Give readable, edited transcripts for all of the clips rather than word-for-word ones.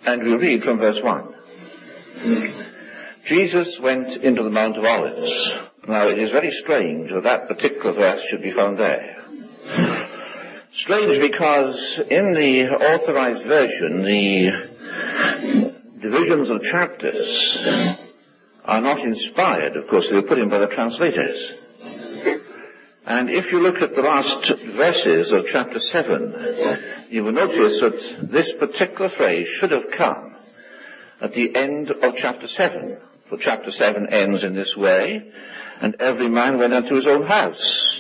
And we read from verse 1. Jesus went into the Mount of Olives. Now, it is very strange that that particular verse should be found there. Strange because in the Authorized Version, the divisions of chapters are not inspired. Of course, they were put in by the translators. And if you look at the last verses of chapter 7, you will notice that this particular phrase should have come at the end of chapter 7. For chapter 7 ends in this way, and every man went unto his own house.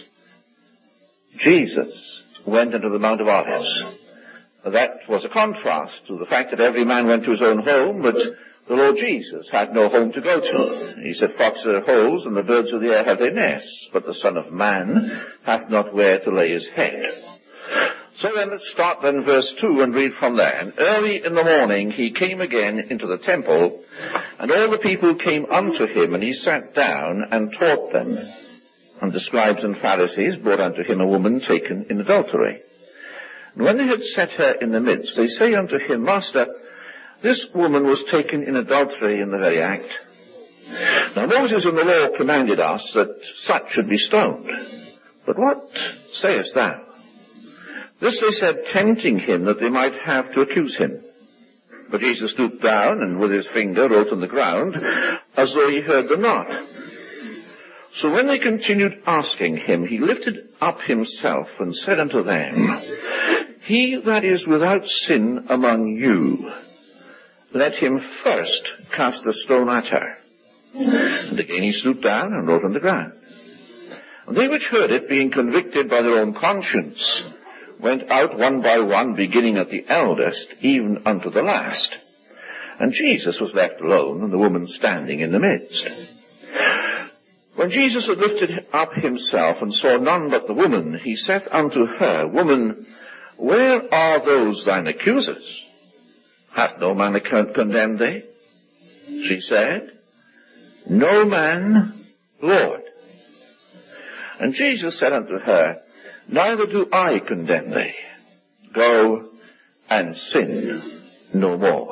Jesus went into the Mount of Olives. That was a contrast to the fact that every man went to his own home, but the Lord Jesus had no home to go to. He said, foxes have holes, and the birds of the air have their nests, but the Son of Man hath not where to lay his head. So then let's start then verse 2 and read from there. And early in the morning he came again into the temple, and all the people came unto him, and he sat down and taught them. And the scribes and Pharisees brought unto him a woman taken in adultery. And when they had set her in the midst, they say unto him, Master, this woman was taken in adultery in the very act. Now Moses in the law commanded us that such should be stoned. But what sayest thou? This they said, tempting him that they might have to accuse him. But Jesus stooped down and with his finger wrote on the ground, as though he heard them not. So when they continued asking him, he lifted up himself and said unto them, He that is without sin among you, let him first cast a stone at her. And again he stooped down and wrote on the ground. And they which heard it, being convicted by their own conscience, went out one by one, beginning at the eldest, even unto the last. And Jesus was left alone, and the woman standing in the midst. When Jesus had lifted up himself, and saw none but the woman, he saith unto her, Woman, where are those thine accusers? Hath no man condemned thee? She said, No man, Lord. And Jesus said unto her, Neither do I condemn thee. Go and sin no more.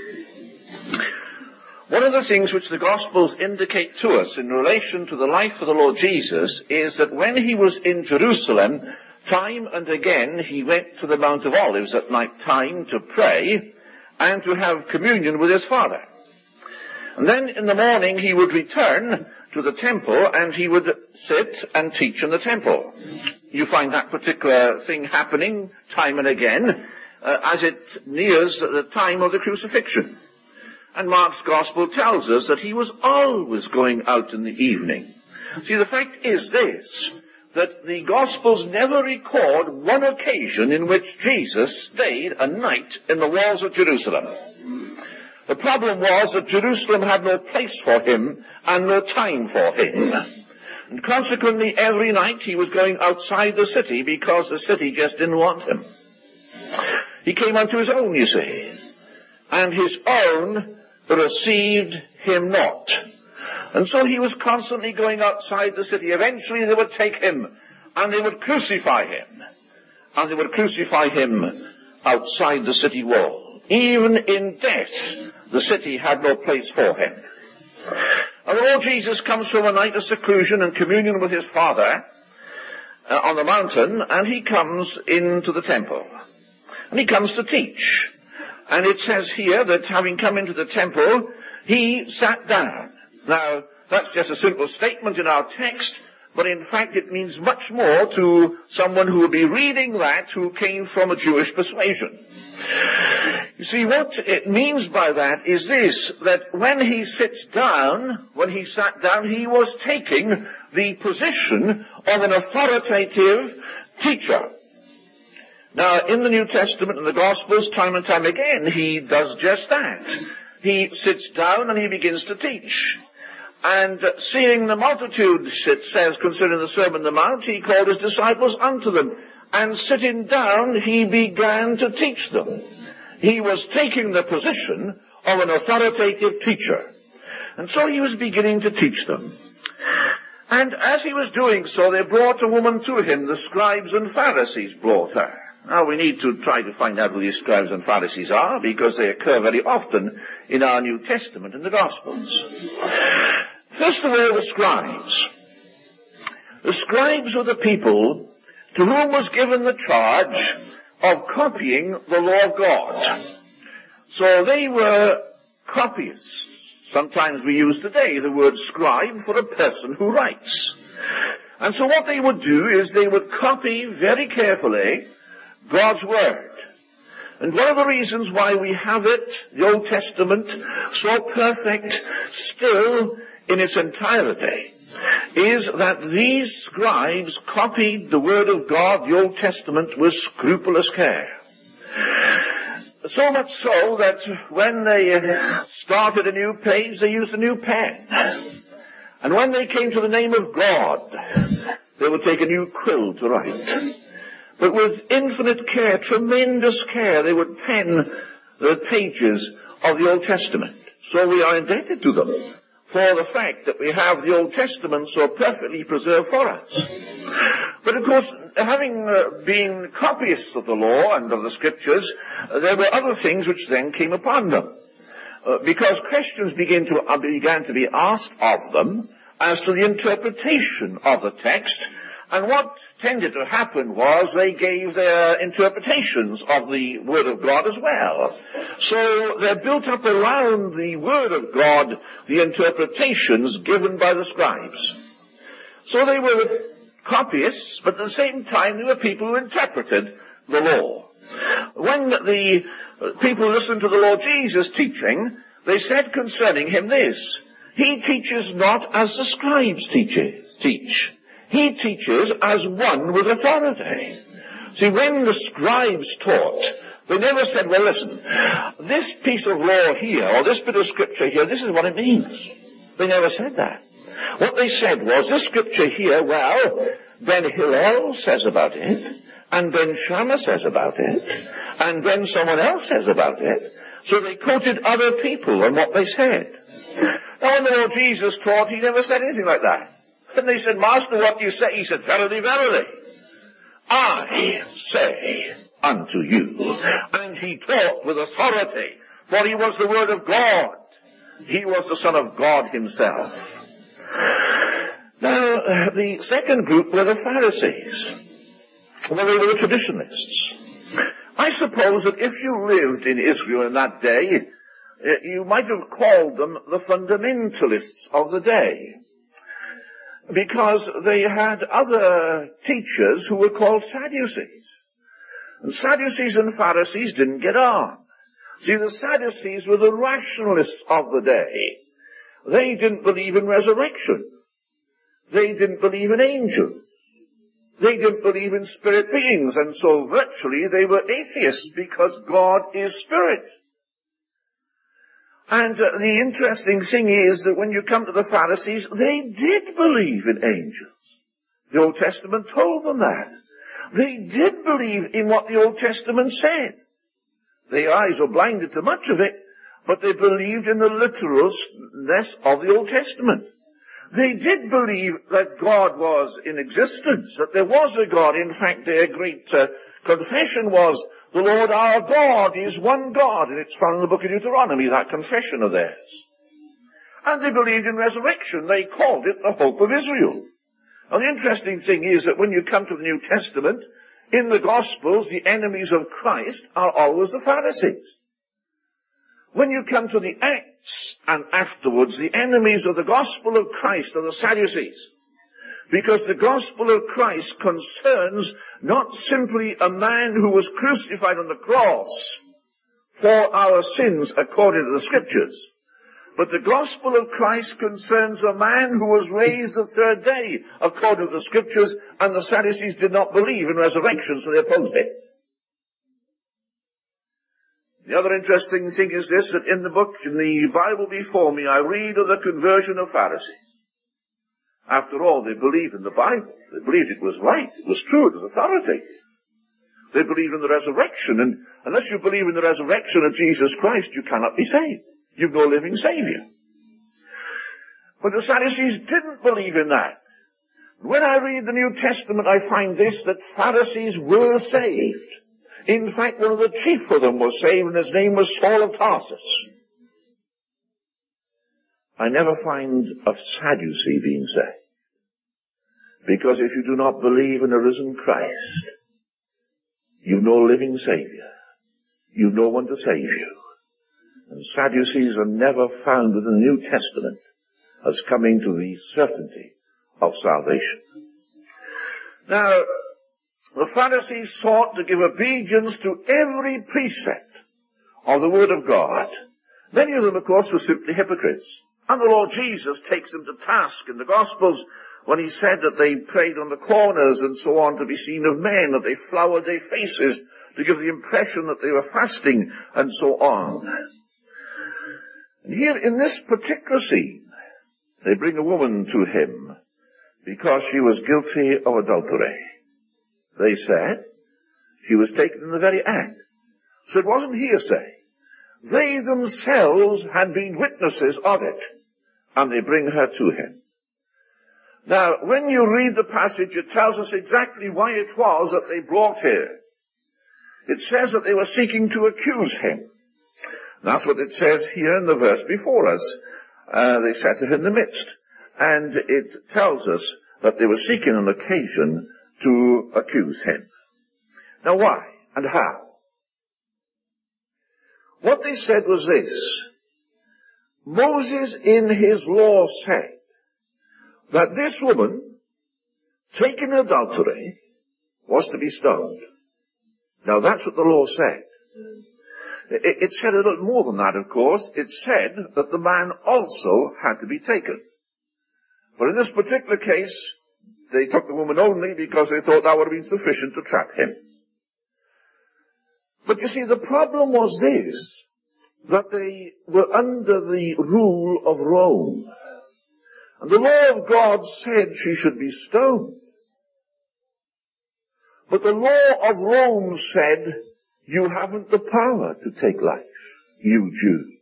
One of the things which the Gospels indicate to us in relation to the life of the Lord Jesus is that when he was in Jerusalem, time and again he went to the Mount of Olives at night time to pray and to have communion with his Father. And then in the morning he would return to the temple and he would sit and teach in the temple. You find that particular thing happening time and again as it nears the time of the crucifixion. And Mark's Gospel tells us that he was always going out in the evening. See, the fact is this, that the Gospels never record one occasion in which Jesus stayed a night in the walls of Jerusalem. The problem was that Jerusalem had no place for him and no time for him. And consequently, every night he was going outside the city because the city just didn't want him. He came unto his own, you see, and his own received him not. And so he was constantly going outside the city. Eventually they would take him and they would crucify him. And they would crucify him outside the city wall. Even in death, the city had no place for him. And the Lord Jesus comes from a night of seclusion and communion with his Father on the mountain, and he comes into the temple. And he comes to teach. And it says here that having come into the temple, he sat down. Now, that's just a simple statement in our text, but in fact it means much more to someone who will be reading that who came from a Jewish persuasion. You see, what it means by that is this, that when he sat down, he was taking the position of an authoritative teacher. Now, in the New Testament and the Gospels, time and time again, he does just that. He sits down and he begins to teach. And seeing the multitudes, it says, concerning the Sermon on the Mount, he called his disciples unto them. And sitting down, he began to teach them. He was taking the position of an authoritative teacher. And so he was beginning to teach them. And as he was doing so, they brought a woman to him. The scribes and Pharisees brought her. Now we need to try to find out who these scribes and Pharisees are, because they occur very often in our New Testament and the Gospels. First of all, the scribes. The scribes were the people to whom was given the charge of copying the law of God. So they were copyists. Sometimes we use today the word scribe for a person who writes. And so what they would do is they would copy very carefully God's Word. And one of the reasons why we have it, the Old Testament, so perfect still in its entirety, is that these scribes copied the Word of God, the Old Testament, with scrupulous care. So much so that when they started a new page, they used a new pen. And when they came to the name of God, they would take a new quill to write. But with infinite care, tremendous care, they would pen the pages of the Old Testament. So we are indebted to them for the fact that we have the Old Testament so perfectly preserved for us. But of course, having been copyists of the law and of the Scriptures, there were other things which then came upon them. Because questions began to be asked of them as to the interpretation of the text. And what tended to happen was they gave their interpretations of the Word of God as well. So they're built up around the Word of God, the interpretations given by the scribes. So they were copyists, but at the same time they were people who interpreted the law. When the people listened to the Lord Jesus teaching, they said concerning him this: he teaches not as the scribes teach. He teaches as one with authority. See, when the scribes taught, they never said, well, listen, this piece of law here, or this bit of scripture here, this is what it means. They never said that. What they said was, this scripture here, well, Ben Hillel says about it, and Ben Shammah says about it, and then someone else says about it. So they quoted other people and what they said. Now, when the Lord Jesus taught, he never said anything like that. And they said, Master, what do you say? He said, verily, verily, I say unto you. And he taught with authority, for he was the Word of God. He was the Son of God himself. Now, the second group were the Pharisees. Well, they were the traditionalists. I suppose that if you lived in Israel in that day, you might have called them the fundamentalists of the day, because they had other teachers who were called Sadducees. And Sadducees and Pharisees didn't get on. See, the Sadducees were the rationalists of the day. They didn't believe in resurrection. They didn't believe in angels. They didn't believe in spirit beings, and so virtually they were atheists, because God is spirit. And the interesting thing is that when you come to the Pharisees, they did believe in angels. The Old Testament told them that. They did believe in what the Old Testament said. Their eyes were blinded to much of it, but they believed in the literalness of the Old Testament. They did believe that God was in existence, that there was a God. In fact, their great confession was, the Lord our God is one God, and it's found in the book of Deuteronomy, that confession of theirs. And they believed in resurrection. They called it the hope of Israel. And the interesting thing is that when you come to the New Testament, in the Gospels, the enemies of Christ are always the Pharisees. When you come to the Acts and afterwards, the enemies of the Gospel of Christ are the Sadducees. Because the Gospel of Christ concerns not simply a man who was crucified on the cross for our sins according to the Scriptures, but the Gospel of Christ concerns a man who was raised the third day according to the Scriptures, and the Sadducees did not believe in resurrection, so they opposed it. The other interesting thing is this, that in the Bible before me, I read of the conversion of Pharisees. After all, they believed in the Bible. They believed it was right, it was true, it was authoritative. They believed in the resurrection, and unless you believe in the resurrection of Jesus Christ, you cannot be saved. You've no living Savior. But the Sadducees didn't believe in that. When I read the New Testament, I find this, that Pharisees were saved. In fact, one of the chief of them was saved, and his name was Saul of Tarsus. I never find a Sadducee being saved. Because if you do not believe in a risen Christ, you've no living Savior. You've no one to save you. And Sadducees are never found within the New Testament as coming to the certainty of salvation. Now, the Pharisees sought to give obedience to every precept of the Word of God. Many of them, of course, were simply hypocrites. And the Lord Jesus takes them to task in the Gospels when he said that they prayed on the corners and so on to be seen of men, that they floured their faces to give the impression that they were fasting and so on. And here in this particular scene, they bring a woman to him because she was guilty of adultery. They said she was taken in the very act. So it wasn't hearsay. They themselves had been witnesses of it, and they bring her to him. Now, when you read the passage, it tells us exactly why it was that they brought her. It says that they were seeking to accuse him. That's what it says here in the verse before us. They set her in the midst. And it tells us that they were seeking an occasion to accuse him. Now why and how? What they said was this. Moses in his law said that this woman, taken in adultery, was to be stoned. Now that's what the law said. It said a little more than that, of course. It said that the man also had to be taken. But in this particular case, they took the woman only because they thought that would have been sufficient to trap him. But you see, the problem was this, that they were under the rule of Rome. And the law of God said she should be stoned. But the law of Rome said, you haven't the power to take life, you Jews.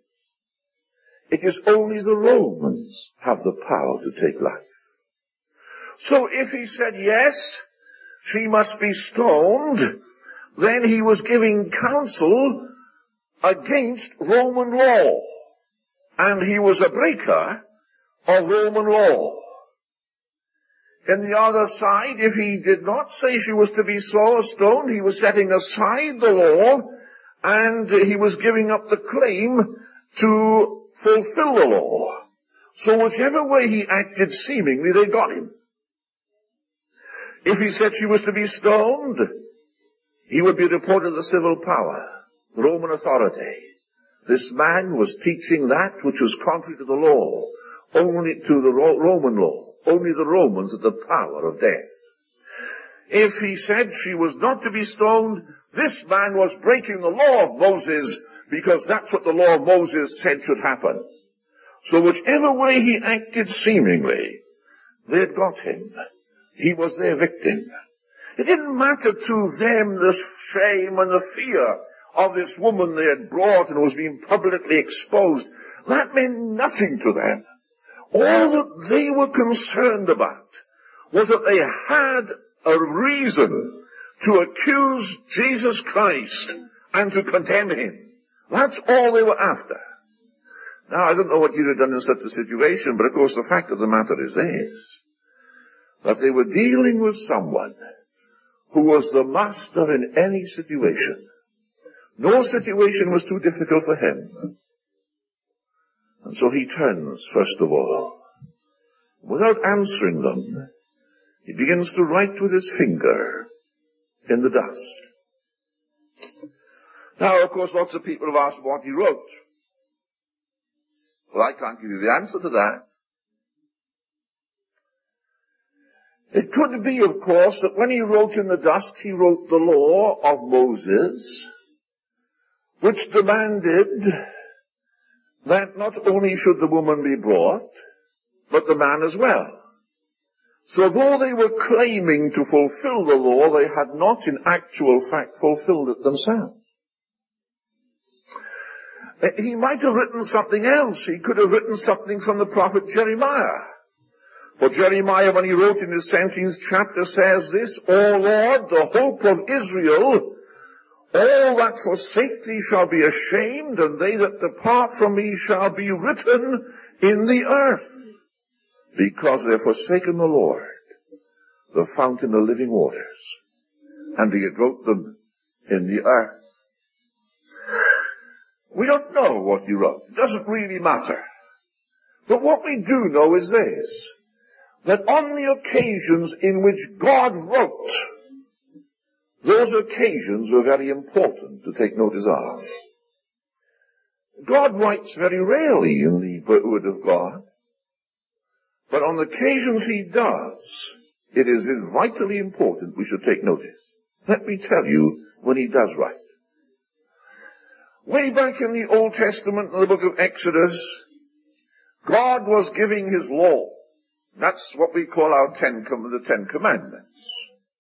It is only the Romans have the power to take life. So if he said, yes, she must be stoned, then he was giving counsel against Roman law. And he was a breaker of Roman law. In the other side, if he did not say she was to be stoned, he was setting aside the law, and he was giving up the claim to fulfill the law. So whichever way he acted, seemingly, they got him. If he said she was to be stoned, he would be reported to the civil power, the Roman authority. This man was teaching that which was contrary to the law, only to the Roman law. Only the Romans had the power of death. If he said she was not to be stoned, this man was breaking the law of Moses, because that's what the law of Moses said should happen. So whichever way he acted seemingly, they had got him. He was their victim. It didn't matter to them the shame and the fear of this woman they had brought and was being publicly exposed. That meant nothing to them. All that they were concerned about was that they had a reason to accuse Jesus Christ and to condemn him. That's all they were after. Now, I don't know what you'd have done in such a situation, but of course the fact of the matter is this, that they were dealing with someone who was the master in any situation. No situation was too difficult for him. And so he turns, first of all. Without answering them, he begins to write with his finger in the dust. Now, of course, lots of people have asked what he wrote. Well, I can't give you the answer to that. It could be, of course, that when he wrote in the dust, he wrote the law of Moses, which demanded that not only should the woman be brought, but the man as well. So though they were claiming to fulfill the law, they had not in actual fact fulfilled it themselves. He might have written something else. He could have written something from the prophet Jeremiah. For Jeremiah, when he wrote in his 17th chapter, says this, O Lord, the hope of Israel, All that forsake thee shall be ashamed, and they that depart from me shall be written in the earth, because they have forsaken the Lord, the fountain of living waters, and he had wrote them in the earth. We don't know what he wrote. It doesn't really matter. But what we do know is this, that on the occasions in which God wrote, those occasions were very important to take notice of. God writes very rarely in the Word of God, but on the occasions he does, it is vitally important we should take notice. Let me tell you when he does write. Way back in the Old Testament, in the book of Exodus, God was giving his law. That's what we call the Ten Commandments.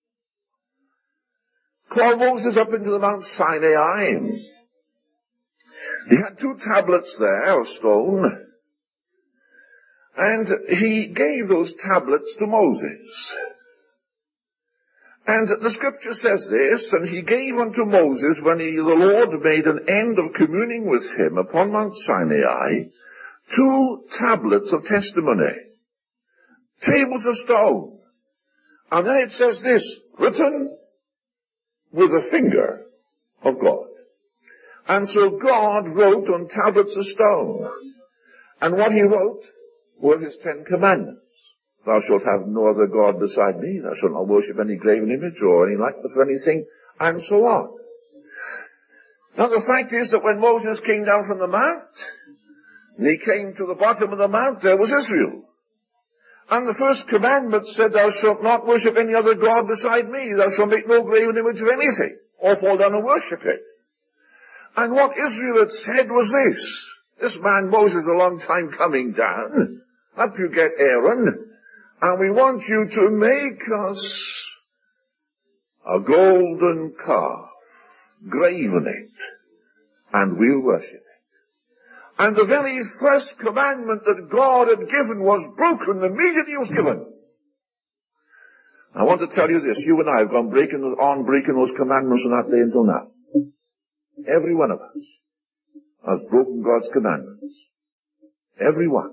Called Moses up into the Mount Sinai. He had 2 tablets there of stone, and he gave those tablets to Moses. And the scripture says this, and he gave unto Moses, when the Lord made an end of communing with him upon Mount Sinai, 2 tablets of testimony, tables of stone. And then it says this, written with the finger of God. And so God wrote on tablets of stone. And what he wrote were his 10 commandments. Thou shalt have no other God beside me. Thou shalt not worship any graven image or any likeness of anything, and so on. Now the fact is that when Moses came down from the mount, and he came to the bottom of the mount, there was Israel. And the first commandment said, thou shalt not worship any other God beside me. Thou shalt make no graven image of anything, or fall down and worship it. And what Israel had said was this man Moses, a long time coming down, up you get Aaron, and we want you to make us a golden calf, graven it, and we'll worship it. And the very first commandment that God had given was broken immediately it was given. I want to tell you this, you and I have gone breaking those commandments from that day until now. Every one of us has broken God's commandments. Every one.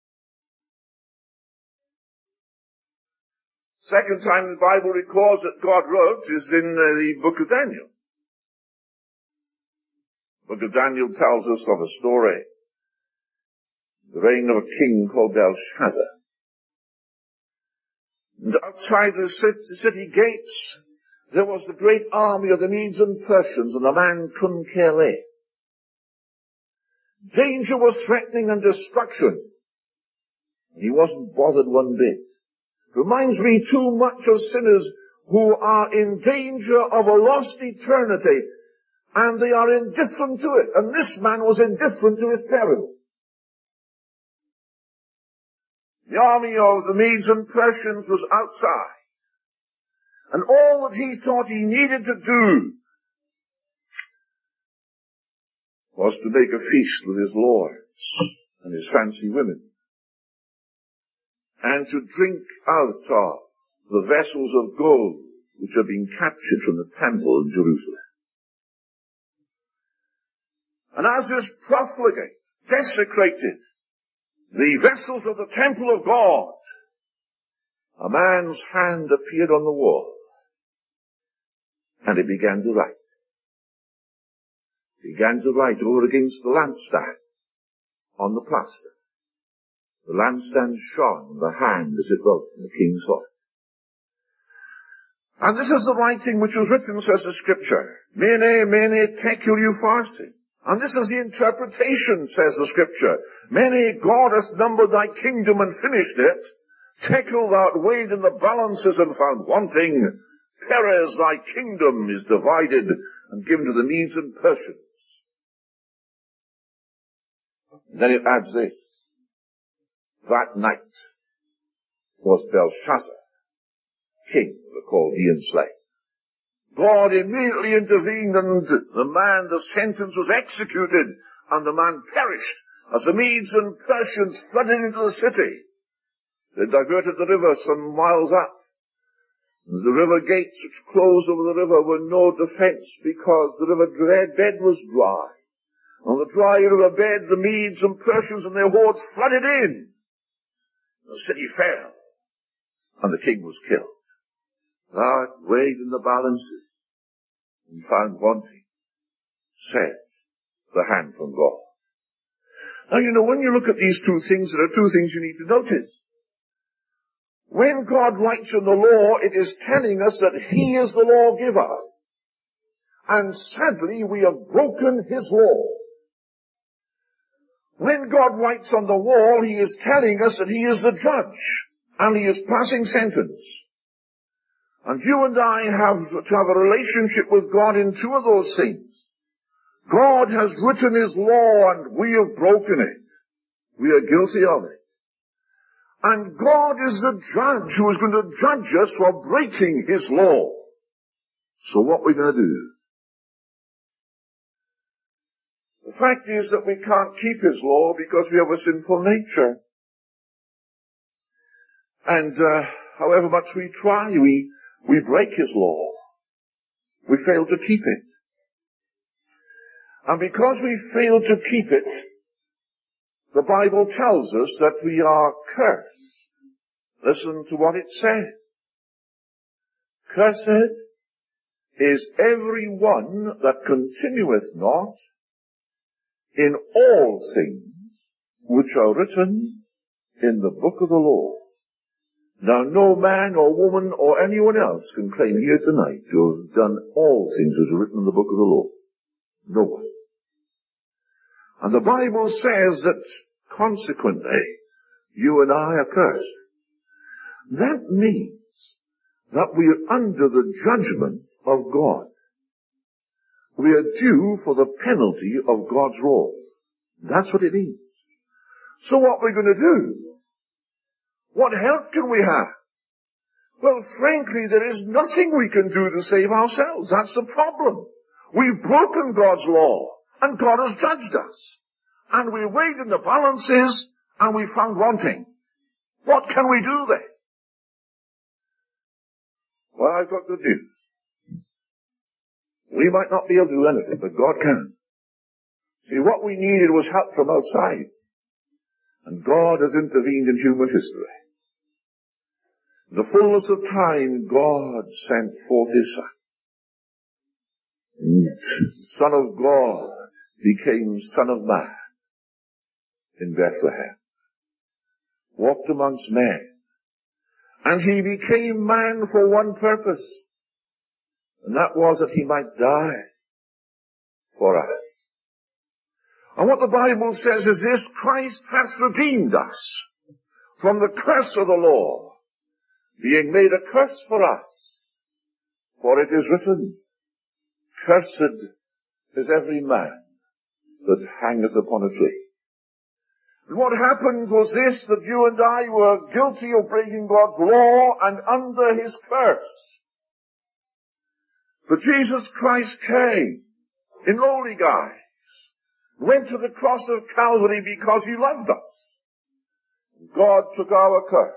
Second time the Bible records that God wrote is in the book of Daniel. The book of Daniel tells us of a story, the reign of a king called Belshazzar. And outside the city gates, there was the great army of the Medes and Persians, and the man couldn't care less. Danger was threatening and destruction. And he wasn't bothered one bit. Reminds me too much of sinners who are in danger of a lost eternity, and they are indifferent to it. And this man was indifferent to his peril. The army of the Medes and Persians was outside. And all that he thought he needed to do was to make a feast with his lords and his fancy women, and to drink out of the vessels of gold which had been captured from the temple in Jerusalem. And as this profligate desecrated the vessels of the temple of God, a man's hand appeared on the wall, and he began to write. He began to write over against the lampstand on the plaster. The lampstand shone, the hand as it wrote, and the king saw it. And this is the writing which was written, says the scripture. Mene, mene, tekel upharsin. And this is the interpretation, says the scripture. Mene, God hath numbered thy kingdom and finished it. Tekel, thou art weighed in the balances and found wanting. Peres, thy kingdom is divided and given to the Medes and Persians. And then it adds this. That night was Belshazzar, king of the Chaldean slain. God immediately intervened, and the sentence was executed, and the man perished as the Medes and Persians flooded into the city. They diverted the river some miles up. The river gates which closed over the river were no defense because the river bed was dry. On the dry river bed, the Medes and Persians and their hordes flooded in. The city fell, and the king was killed. That weighed in the balances and found wanting, said the hand from God. Now, when you look at these two things, there are two things you need to notice. When God writes in the law, it is telling us that He is the lawgiver. And sadly, we have broken His law. When God writes on the wall, He is telling us that He is the judge, and He is passing sentence. And you and I have to have a relationship with God in two of those things. God has written His law, and we have broken it. We are guilty of it. And God is the judge who is going to judge us for breaking His law. So what are we going to do? The fact is that we can't keep His law because we have a sinful nature. And however much we try, we break His law. We fail to keep it. And because we fail to keep it, the Bible tells us that we are cursed. Listen to what it says. Cursed is every one that continueth not in all things which are written in the book of the law. Now no man or woman or anyone else can claim here tonight to have done all things which are written in the book of the law. No one. And the Bible says that consequently, you and I are cursed. That means that we are under the judgment of God. We are due for the penalty of God's wrath. That's what it means. So what are we going to do? What help can we have? Well, frankly, there is nothing we can do to save ourselves. That's the problem. We've broken God's law, and God has judged us. And we weighed in the balances, and we found wanting. What can we do then? Well, I've got good news. We might not be able to do anything, but God can. See, what we needed was help from outside. And God has intervened in human history. In the fullness of time, God sent forth His Son. The Son of God became Son of Man in Bethlehem. Walked amongst men. And He became man for one purpose. And that was that He might die for us. And what the Bible says is this: Christ hath redeemed us from the curse of the law, being made a curse for us. For it is written, Cursed is every man that hangeth upon a tree. And what happened was this, that you and I were guilty of breaking God's law and under His curse. But Jesus Christ came in lowly guise, went to the cross of Calvary because He loved us. God took our curse.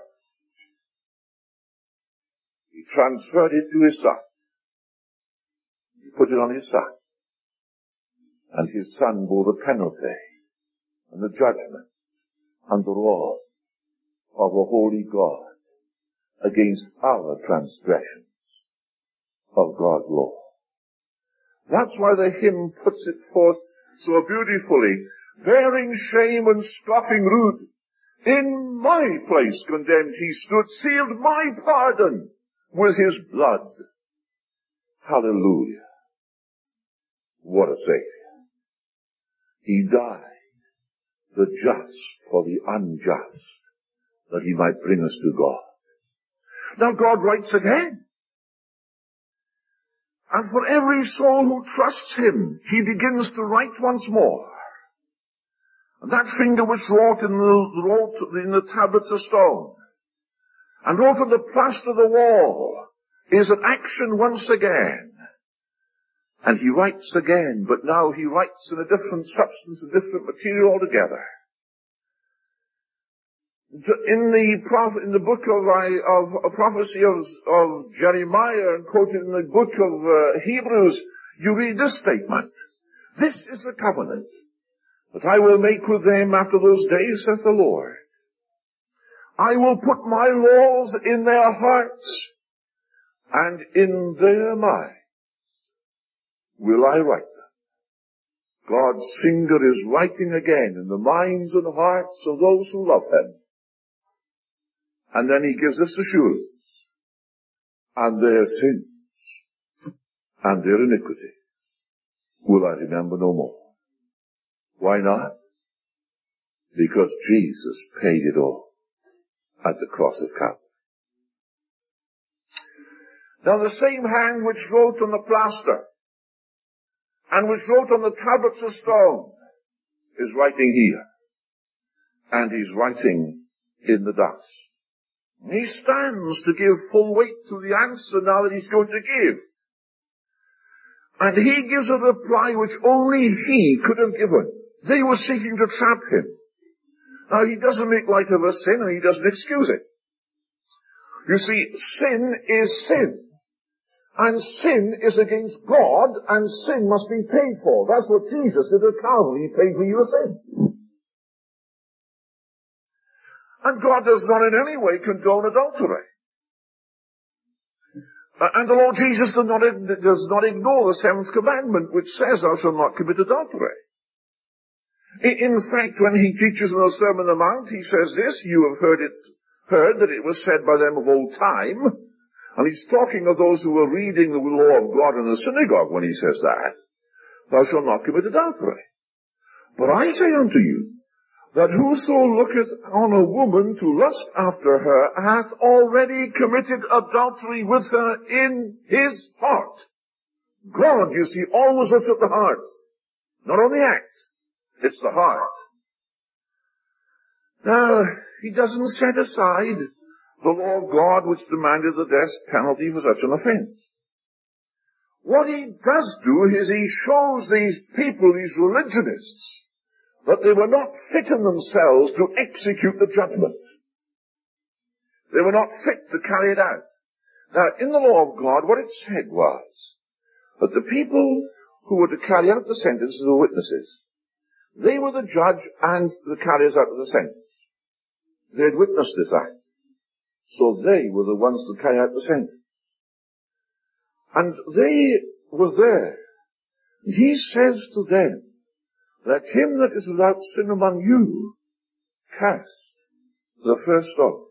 He transferred it to His Son. He put it on His Son. And His Son bore the penalty and the judgment and the wrath of a holy God against our transgressions of God's law. That's why the hymn puts it forth so beautifully. Bearing shame and scoffing rude, in my place condemned He stood, sealed my pardon with His blood. Hallelujah. What a Savior. He died, the just for the unjust, that He might bring us to God. Now God writes again. And for every soul who trusts Him, He begins to write once more. And that finger which wrote in the tablets of stone, and wrote on the plaster of the wall, is an action once again. And He writes again, but now He writes in a different substance, a different material altogether. In the book of prophecy of Jeremiah and quoted in the book of Hebrews, you read this statement. This is the covenant that I will make with them after those days, saith the Lord. I will put my laws in their hearts, and in their minds will I write them. God's finger is writing again in the minds and hearts of those who love Him. And then He gives us assurance. And their sins and their iniquities will I remember no more. Why not? Because Jesus paid it all at the cross of Calvary. Now the same hand which wrote on the plaster and which wrote on the tablets of stone is writing here. And He's writing in the dust. He stands to give full weight to the answer now that He's going to give. And He gives a reply which only He could have given. They were seeking to trap Him. Now He doesn't make light of a sin and He doesn't excuse it. You see, sin is sin. And sin is against God, and sin must be paid for. That's what Jesus did at Calvary. He paid for your sin. And God does not in any way condone adultery. And the Lord Jesus does not ignore the seventh commandment, which says, thou shalt not commit adultery. In fact, when He teaches in the Sermon on the Mount, He says this, you have heard that it was said by them of old time. And He's talking of those who were reading the law of God in the synagogue when He says that. Thou shalt not commit adultery. But I say unto you, that whoso looketh on a woman to lust after her hath already committed adultery with her in his heart. God, you see, always looks at the heart. Not on the act. It's the heart. Now, He doesn't set aside the law of God which demanded the death penalty for such an offense. What He does do is He shows these people, these religionists, that they were not fit in themselves to execute the judgment. They were not fit to carry it out. Now, in the law of God, what it said was that the people who were to carry out the sentence were the witnesses. They were the judge and the carriers out of the sentence. They had witnessed this act. So they were the ones to carry out the sentence. And they were there. He says to them, let him that is without sin among you cast the first stone.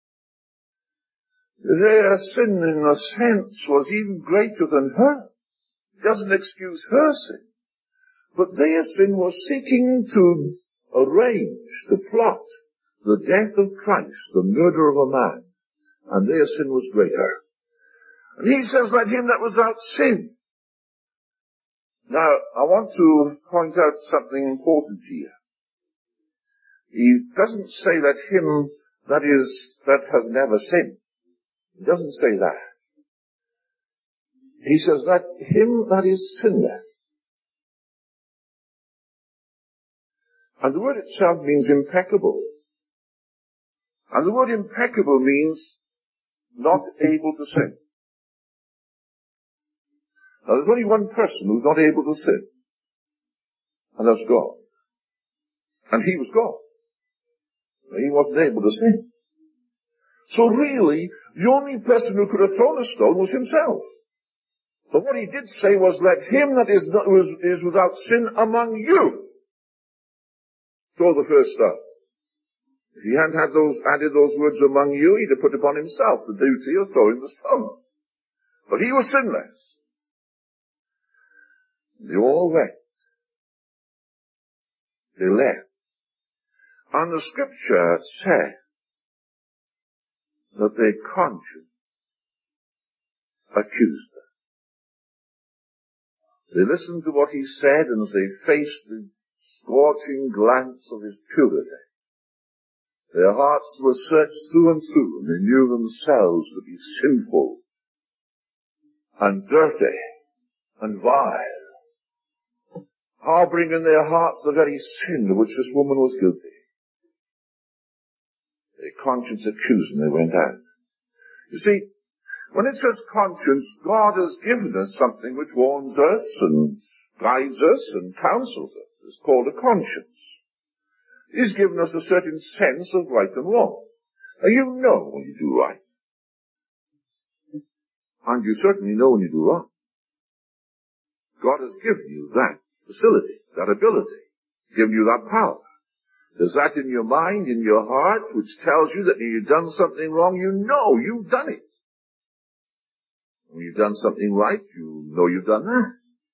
Their sin, in a sense, was even greater than hers. It doesn't excuse her sin. But their sin was seeking to arrange, to plot the death of Christ, the murder of a man. And their sin was greater. And He says, let him that was without sin. Now, I want to point out something important here. He doesn't say that him that has never sinned. He doesn't say that. He says that him that is sinless. And the word itself means impeccable. And the word impeccable means not able to sin. Now there's only one person who's not able to sin. And that's God. And He was God. He wasn't able to sin. So really, the only person who could have thrown a stone was Himself. But what He did say was, let him that is without sin among you throw the first stone. If He hadn't added those words among you, He'd have put upon Himself the duty of throwing the stone. But He was sinless. They all went. They left. And the Scripture said that their conscience accused them. They listened to what He said, and as they faced the scorching glance of His purity, their hearts were searched through and through, and they knew themselves to be sinful and dirty and vile, harboring in their hearts the very sin of which this woman was guilty. conscience accused them, they went out. You see, when it says conscience, God has given us something which warns us and guides us and counsels us. It's called a conscience. He's given us a certain sense of right and wrong. Now you know when you do right. And you certainly know when you do wrong. God has given you that facility, that ability, given you that power. There's that in your mind, in your heart, which tells you that when you've done something wrong, you know you've done it. When you've done something right, you know you've done that.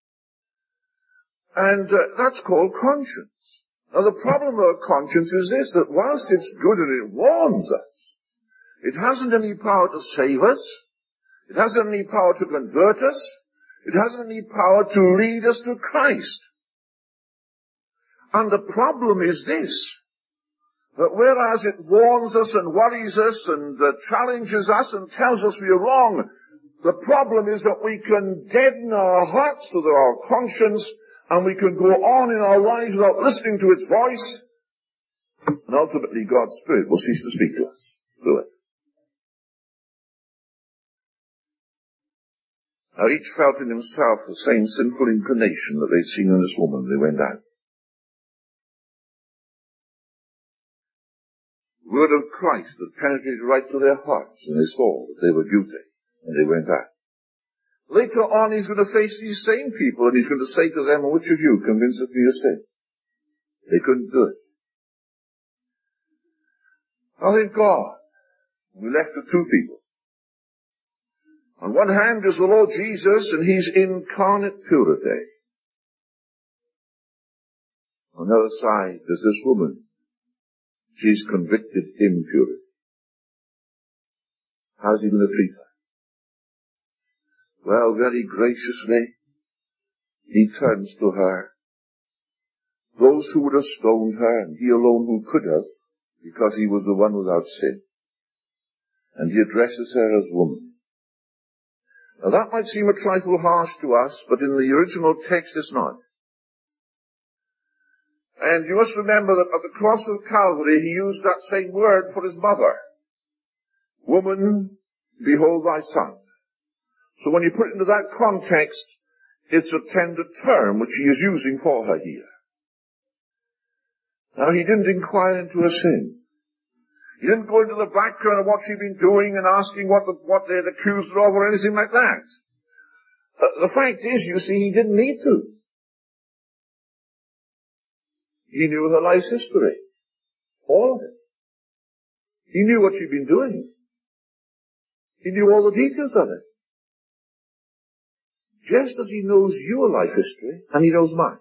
And that's called conscience. Now the problem of conscience is this, that whilst it's good and it warns us, it hasn't any power to save us. It hasn't any power to convert us. It hasn't any power to lead us to Christ. And the problem is this, that whereas it warns us and worries us and challenges us and tells us we are wrong, the problem is that we can deaden our hearts to our conscience and we can go on in our lives without listening to its voice, and ultimately God's Spirit will cease to speak to us through it. Now each felt in himself the same sinful inclination that they'd seen in this woman. They went out. The word of Christ had penetrated right to their hearts, and they saw that they were guilty, and they went out. Later on, he's going to face these same people, and he's going to say to them, which of you convinceth me of sin? They couldn't do it. Now they've gone. We left with two people. On one hand is the Lord Jesus, and He's incarnate purity. On the other side, there's this woman. She's convicted impurity. How's He going to treat her? Well, very graciously, He turns to her. Those who would have stoned her, and He alone who could have, because He was the one without sin. And He addresses her as woman. Now that might seem a trifle harsh to us, but in the original text it's not. And you must remember that at the cross of Calvary He used that same word for His mother. Woman, behold thy son. So when you put it into that context, it's a tender term which He is using for her here. Now He didn't inquire into her sin. He didn't go into the background of what she'd been doing and asking what they'd accused her of or anything like that. The fact is, you see, He didn't need to. He knew her life's history. All of it. He knew what she'd been doing. He knew all the details of it. Just as He knows your life history, and He knows mine.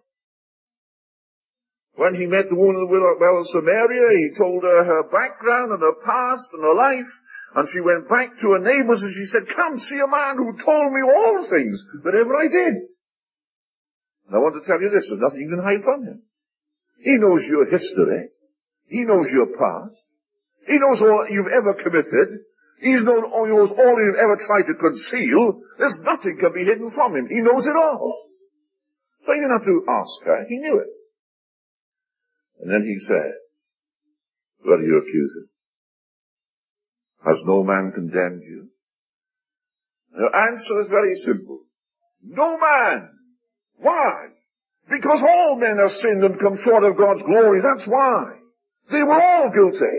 When He met the woman at the well of Samaria, He told her her background and her past and her life, and she went back to her neighbors and she said, come see a man who told me all things that ever I did. And I want to tell you this, there's nothing you can hide from Him. He knows your history. He knows your past. He knows all that you've ever committed. He knows all you've ever tried to conceal. There's nothing can be hidden from Him. He knows it all. So He didn't have to ask her. He knew it. And then He said, what are you accusing? Has no man condemned you? The answer is very simple. No man. Why? Because all men have sinned and come short of God's glory. That's why. They were all guilty.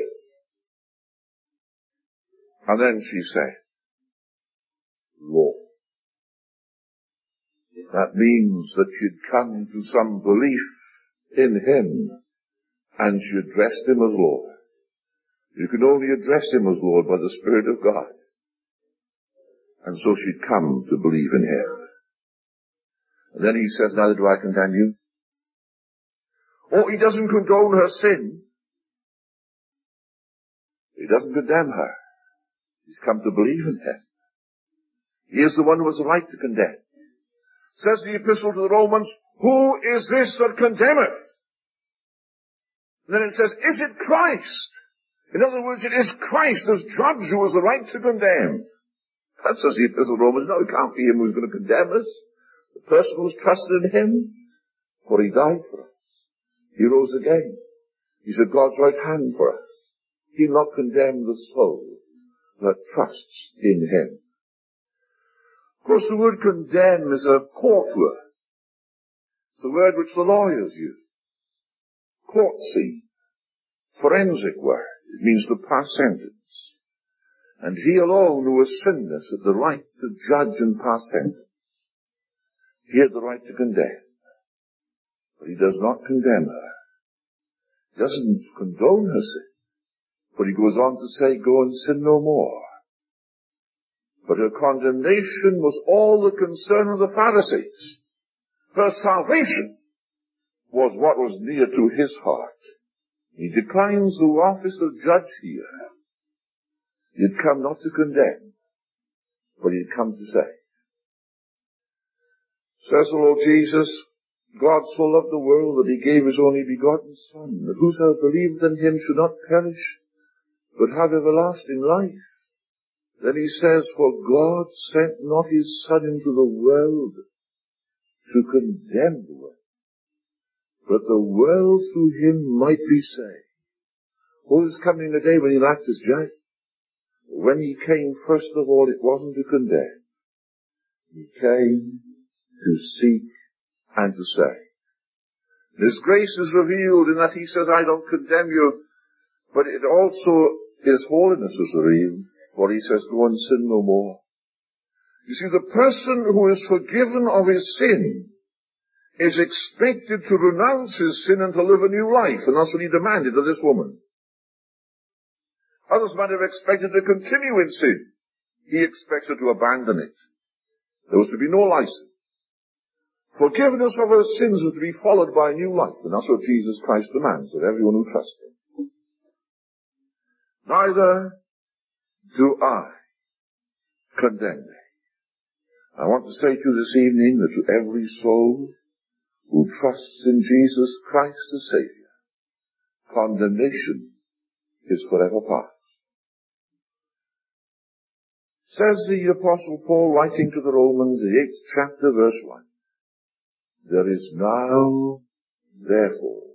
And then she said, Lord. That means that she'd come to some belief in Him. And she addressed Him as Lord. You can only address Him as Lord by the Spirit of God. And so she'd come to believe in Him. And then He says, neither do I condemn you. Oh, He doesn't condone her sin. He doesn't condemn her. He's come to believe in Him. He is the one who has the right to condemn. Says the Epistle to the Romans, who is this that condemneth? And then it says, is it Christ? In other words, it is Christ as judge who has the right to condemn. That says the Epistle to Romans. No, it can't be Him who's going to condemn us. The person who's trusted in Him, for He died for us. He rose again. He's at God's right hand for us. he'll not condemn the soul that trusts in him. Of course, the word condemn is a court word. It's a word which the lawyers use. Court scene. Forensic word. It means to pass sentence. And he alone who was sinless had the right to judge and pass sentence. He had the right to condemn. But he does not condemn her. He doesn't condone her sin. But he goes on to say, go and sin no more. But her condemnation was all the concern of the Pharisees. Her salvation was what was near to his heart. He declines the office of judge here. He had come not to condemn, but he had come to save. Says the Lord Jesus, God so loved the world that he gave his only begotten Son, that whosoever believeth in him should not perish, but have everlasting life. Then he says, for God sent not his Son into the world to condemn the world, but the world through him might be saved. Oh, there's coming a day when he'll act as judge. When he came, first of all, it wasn't to condemn. He came to seek and to save. His grace is revealed in that he says, I don't condemn you, but it also, his holiness is revealed, for he says, go and sin no more. You see, the person who is forgiven of his sin is expected to renounce his sin and to live a new life, and that's what he demanded of this woman. Others might have expected to continue in sin. He expects her to abandon it. There was to be no license. Forgiveness of her sins was to be followed by a new life, and that's what Jesus Christ demands of everyone who trusts him. Neither do I condemn thee. I want to say to you this evening that to every soul who trusts in Jesus Christ as Savior, condemnation is forever past. Says the Apostle Paul, writing to the Romans, the 8th chapter, verse 1, there is now, therefore,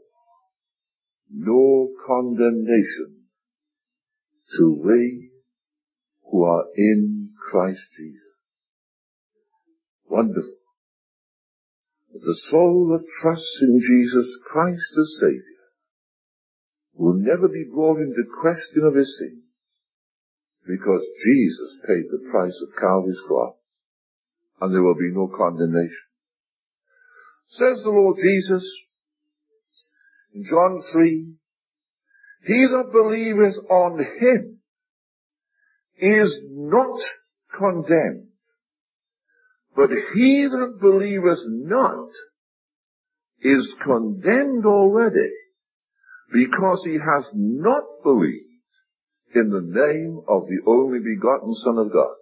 no condemnation to we who are in Christ Jesus. Wonderful. The soul that trusts in Jesus Christ as Savior will never be brought into question of his sins, because Jesus paid the price at Calvary's cross, and there will be no condemnation. Says the Lord Jesus in John 3, he that believeth on him is not condemned, but he that believeth not is condemned already, because he has not believed in the name of the only begotten Son of God.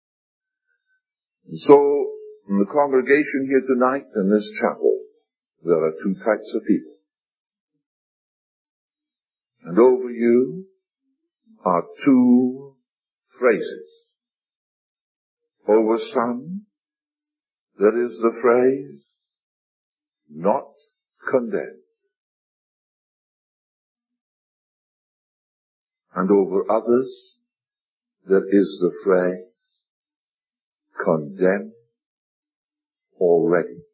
And so, in the congregation here tonight in this chapel, there are two types of people. And over you are two phrases. Over some, there is the phrase, not condemned. And over others, there is the phrase, condemned already.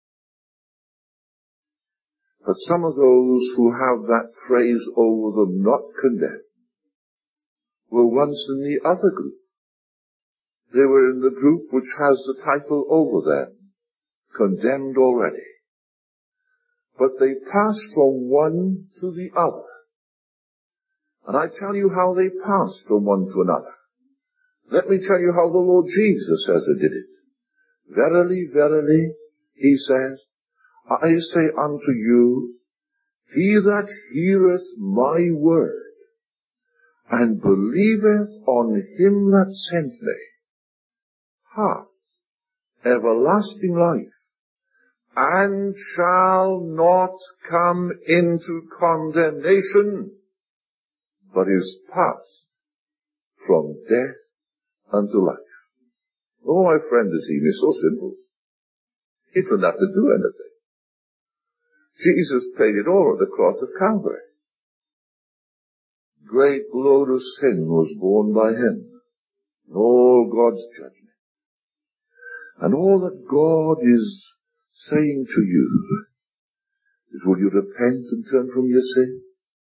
But some of those who have that phrase over them, not condemned, were once in the other group. They were in the group which has the title over them, condemned already. But they passed from one to the other. And I tell you how they passed from one to another. Let me tell you how the Lord Jesus says they did it. Verily, verily, he says, I say unto you, he that heareth my word, and believeth on him that sent me, hath everlasting life, and shall not come into condemnation, but is passed from death unto life. Oh, my friend, this evening is so simple. It will not have to do anything. Jesus paid it all at the cross of Calvary. great load of sin was borne by him, and all God's judgment. And all that God is saying to you is, will you repent and turn from your sin?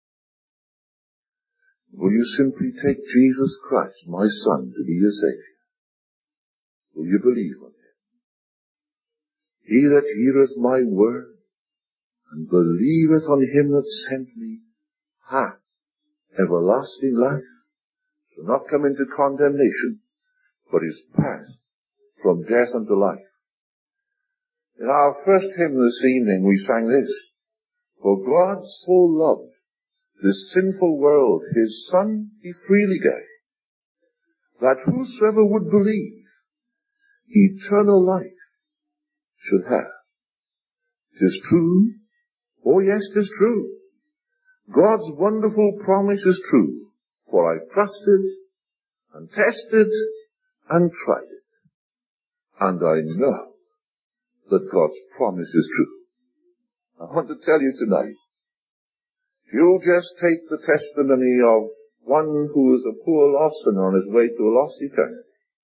Will you simply take Jesus Christ, my Son, to be your Saviour? Will you believe on him? He that heareth my word and believeth on him that sent me hath everlasting life, shall not come into condemnation, but is passed from death unto life. In our first hymn this evening we sang this: For God so loved this sinful world, his Son he freely gave, that whosoever would believe eternal life should have. 'Tis true. Oh yes, 'tis true. God's wonderful promise is true, for I've trusted and tested and tried it. And I know that God's promise is true. I want to tell you tonight, you'll just take the testimony of one who is a poor lost sinner on his way to a lost eternity.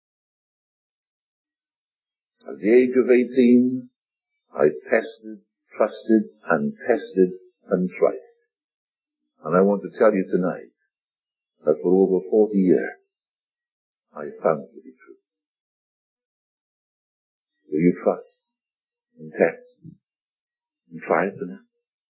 At the age of 18, I tested, trusted, and tested and tried it. And I want to tell you tonight that for over 40 years, I found it to be true. Will you trust and test and try it tonight?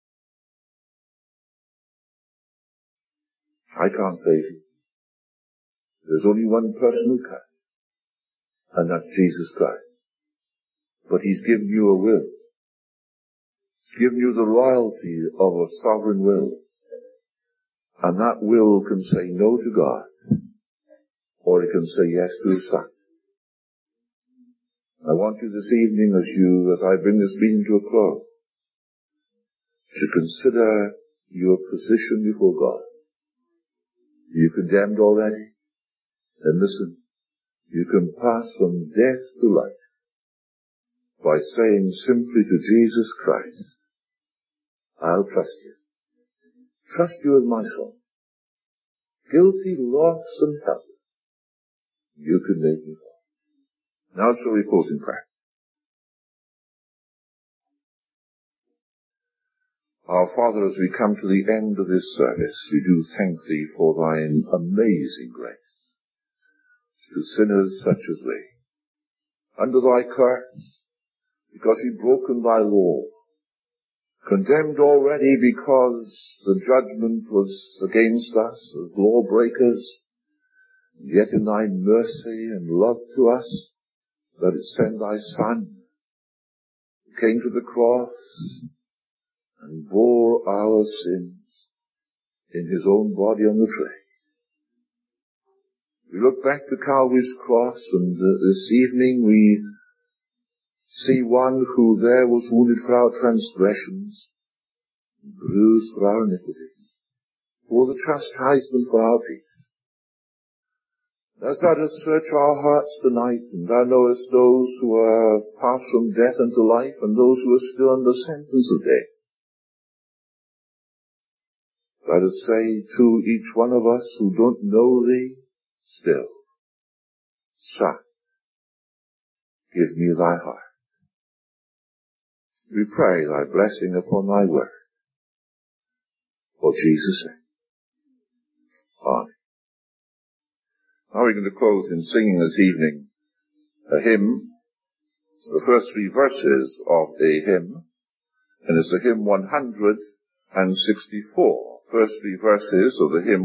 I can't save you. There's only one person who can, and that's Jesus Christ. But he's given you a will. He's given you the royalty of a sovereign will. And that will can say no to God, or it can say yes to his Son. I want you this evening, as I bring this meeting to a close, to consider your position before God. Are you condemned already? Then listen, you can pass from death to life by saying simply to Jesus Christ, I'll trust you. Trust you with my soul. Guilty, lost, and helpless. You can make me whole. Now shall we close in prayer. Our Father, as we come to the end of this service, we do thank thee for thine amazing grace to sinners such as we. Under thy curse, because we've broken thy law, condemned already because the judgment was against us as lawbreakers, yet in thy mercy and love to us, that it sent thy Son, who came to the cross and bore our sins in his own body on the tree. We look back to Calvary's cross, and this evening we see one who there was wounded for our transgressions, bruised for our iniquities, bore the chastisement for our peace. As thou dost search our hearts tonight, and thou knowest those who have passed from death unto life, and those who are still under sentence of death, thou dost say to each one of us who don't know thee still, Son, give me thy heart. We pray thy blessing upon thy word. For Jesus' sake. Amen. Now we're going to close in singing this evening a hymn, the first three verses of a hymn, and it's the hymn 164. First three verses of the hymn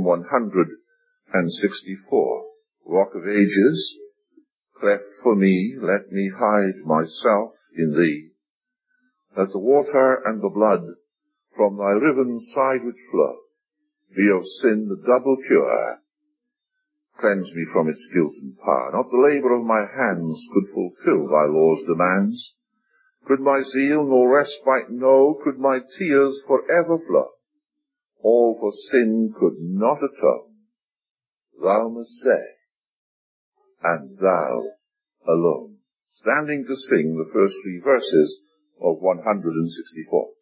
164. Rock of Ages, cleft for me, let me hide myself in thee. Let the water and the blood from thy riven side which flow be of sin the double cure. Cleanse me from its guilt and power. Not the labour of my hands could fulfill thy law's demands. Could my zeal no respite know? Could my tears forever flow? All for sin could not atone. Thou must say, and thou alone. Standing to sing the first three verses of 164.